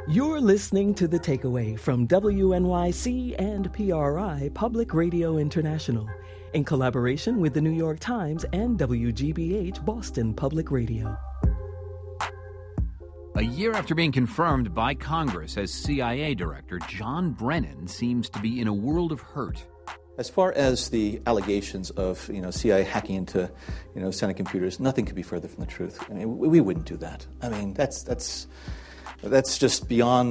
You're listening to The Takeaway from WNYC and PRI Public Radio International in collaboration with the New York Times and WGBH Boston Public Radio. A year after being confirmed by Congress as CIA director, John Brennan seems to be in a world of hurt. As far as the allegations of CIA hacking into Senate computers, nothing could be further from the truth. I mean, we wouldn't do that. I mean, that's just beyond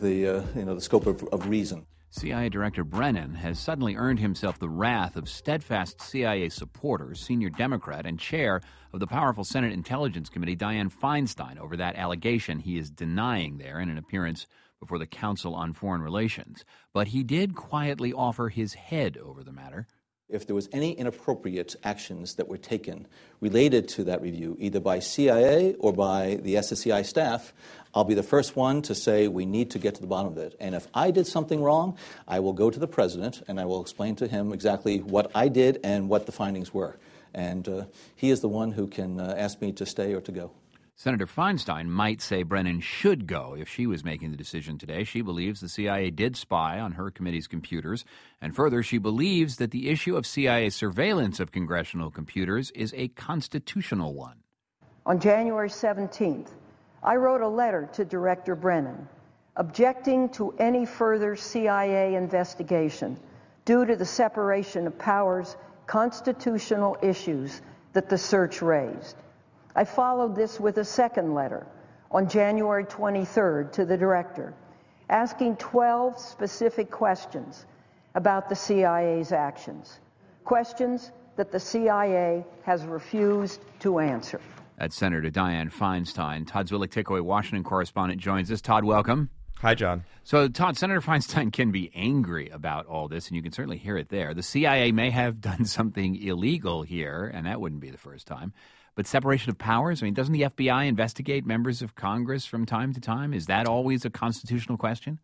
the scope of reason. CIA Director Brennan has suddenly earned himself the wrath of steadfast CIA supporters, senior Democrat and chair of the powerful Senate Intelligence Committee, Dianne Feinstein, over that allegation he is denying there in an appearance before the Council on Foreign Relations. But he did quietly offer his head over the matter. If there was any inappropriate actions that were taken related to that review, either by CIA or by the SSCI staff, I'll be the first one to say we need to get to the bottom of it. And if I did something wrong, I will go to the president and I will explain to him exactly what I did and what the findings were. And he is the one who can ask me to stay or to go. Senator Feinstein might say Brennan should go if she was making the decision today. She believes the CIA did spy on her committee's computers. And further, she believes that the issue of CIA surveillance of congressional computers is a constitutional one. On January 17th, I wrote a letter to Director Brennan objecting to any further CIA investigation due to the separation of powers constitutional issues that the search raised. I followed this with a second letter on January 23rd to the director, asking 12 specific questions about the CIA's actions, questions that the CIA has refused to answer. That's Senator Dianne Feinstein. Todd Zwillich, Takeaway Washington correspondent, joins us. Todd, welcome. Hi, John. So, Todd, Senator Feinstein can be angry about all this, and you can certainly hear it there. The CIA may have done something illegal here, and that wouldn't be the first time. But separation of powers? I mean, doesn't the FBI investigate members of Congress from time to time? Is that always a constitutional question?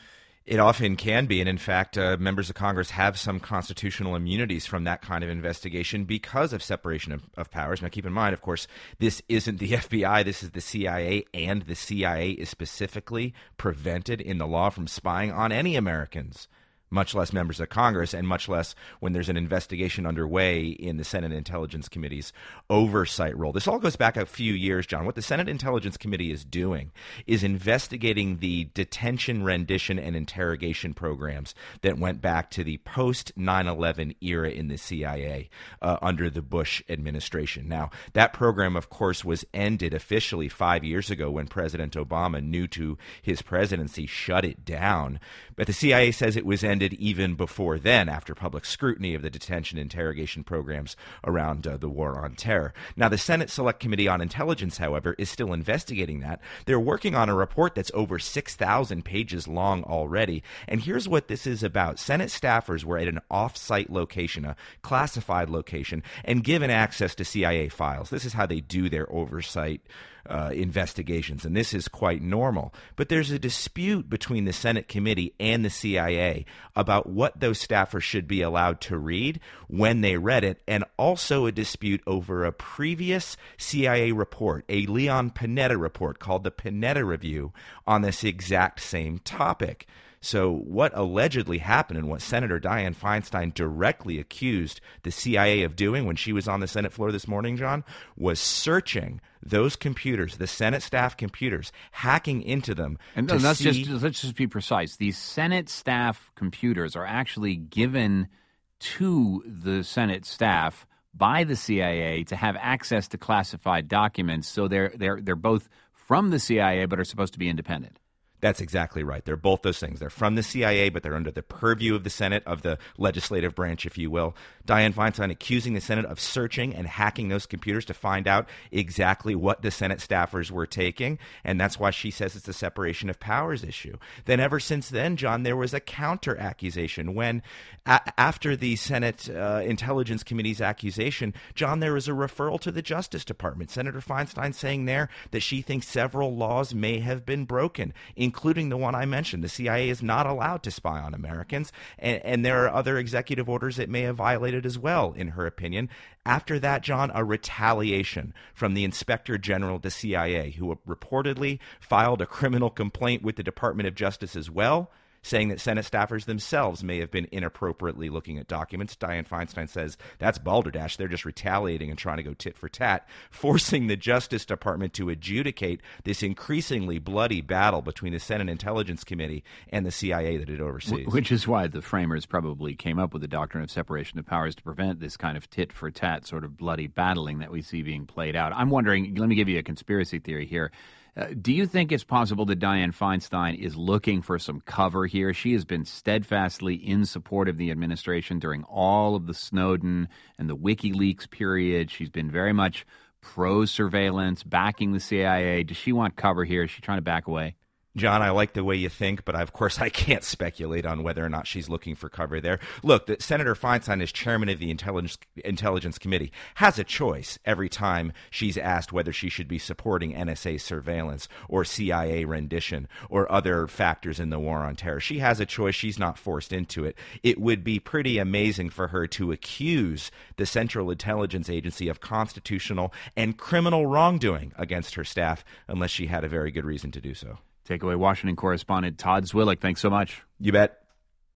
It often can be, and in fact, members of Congress have some constitutional immunities from that kind of investigation because of separation of powers. Now, keep in mind, of course, this isn't the FBI, this is the CIA, and the CIA is specifically prevented in the law from spying on any Americans, much less members of Congress, and much less when there's an investigation underway in the Senate Intelligence Committee's oversight role. This all goes back a few years, John. What the Senate Intelligence Committee is doing is investigating the detention, rendition, and interrogation programs that went back to the post-9/11 era in the CIA under the Bush administration. Now, that program, of course, was ended officially 5 years ago when President Obama, new to his presidency, shut it down. But the CIA says it was ended even before then, after public scrutiny of the detention interrogation programs around the war on terror. Now, the Senate Select Committee on Intelligence, however, is still investigating that. They're working on a report that's over 6,000 pages long already. And here's what this is about. Senate staffers were at an off-site location, a classified location, and given access to CIA files. This is how they do their oversight investigations, and this is quite normal. But there's a dispute between the Senate committee and the CIA about what those staffers should be allowed to read when they read it, and also a dispute over a previous CIA report, a Leon Panetta report called the Panetta Review, on this exact same topic. So what allegedly happened and what Senator Dianne Feinstein directly accused the CIA of doing when she was on the Senate floor this morning, John, was searching those computers, the Senate staff computers, hacking into them. And let's just be precise. These Senate staff computers are actually given to the Senate staff by the CIA to have access to classified documents. So they're both from the CIA but are supposed to be independent. That's exactly right. They're both those things. They're from the CIA, but they're under the purview of the Senate, of the legislative branch, if you will. Dianne Feinstein accusing the Senate of searching and hacking those computers to find out exactly what the Senate staffers were taking, and that's why she says it's a separation of powers issue. Then ever since then, John, there was a counter-accusation when, after the Senate Intelligence Committee's accusation, John, there was a referral to the Justice Department. Senator Feinstein saying there that she thinks several laws may have been broken, including the one I mentioned. The CIA is not allowed to spy on Americans, and there are other executive orders it may have violated as well, in her opinion. After that, John, a retaliation from the Inspector General of the CIA, who reportedly filed a criminal complaint with the Department of Justice as well, saying that Senate staffers themselves may have been inappropriately looking at documents. Dianne Feinstein says that's balderdash. They're just retaliating and trying to go tit for tat, forcing the Justice Department to adjudicate this increasingly bloody battle between the Senate Intelligence Committee and the CIA that it oversees. Which is why the framers probably came up with the doctrine of separation of powers to prevent this kind of tit for tat sort of bloody battling that we see being played out. I'm wondering, let me give you a conspiracy theory here. Do you think it's possible that Dianne Feinstein is looking for some cover here? She has been steadfastly in support of the administration during all of the Snowden and the WikiLeaks period. She's been very much pro-surveillance, backing the CIA. Does she want cover here? Is she trying to back away? John, I like the way you think, but of course I can't speculate on whether or not she's looking for cover there. Look, Senator Feinstein, as chairman of the Intelligence Committee, has a choice every time she's asked whether she should be supporting NSA surveillance or CIA rendition or other factors in the war on terror. She has a choice. She's not forced into it. It would be pretty amazing for her to accuse the Central Intelligence Agency of constitutional and criminal wrongdoing against her staff unless she had a very good reason to do so. Takeaway Washington correspondent Todd Zwillich, thanks so much. You bet.